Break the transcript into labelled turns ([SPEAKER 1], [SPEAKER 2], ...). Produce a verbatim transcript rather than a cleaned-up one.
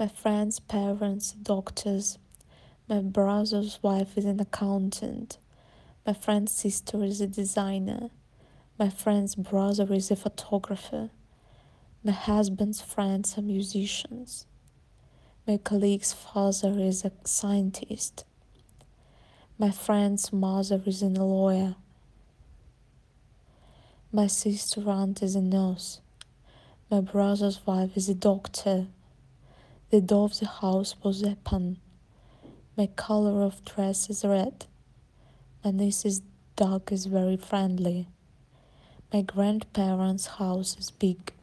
[SPEAKER 1] My friend's parents are doctors. My brother's wife is an accountant. My friend's sister is a designer. My friend's brother is a photographer. My husband's friends are musicians. My colleague's father is a scientist. My friend's mother is a lawyer. My sister's aunt is a nurse. My brother's wife is a doctor. The door of the house was open. My color of dress is red. My niece's dog is very friendly. My grandparents' house is big.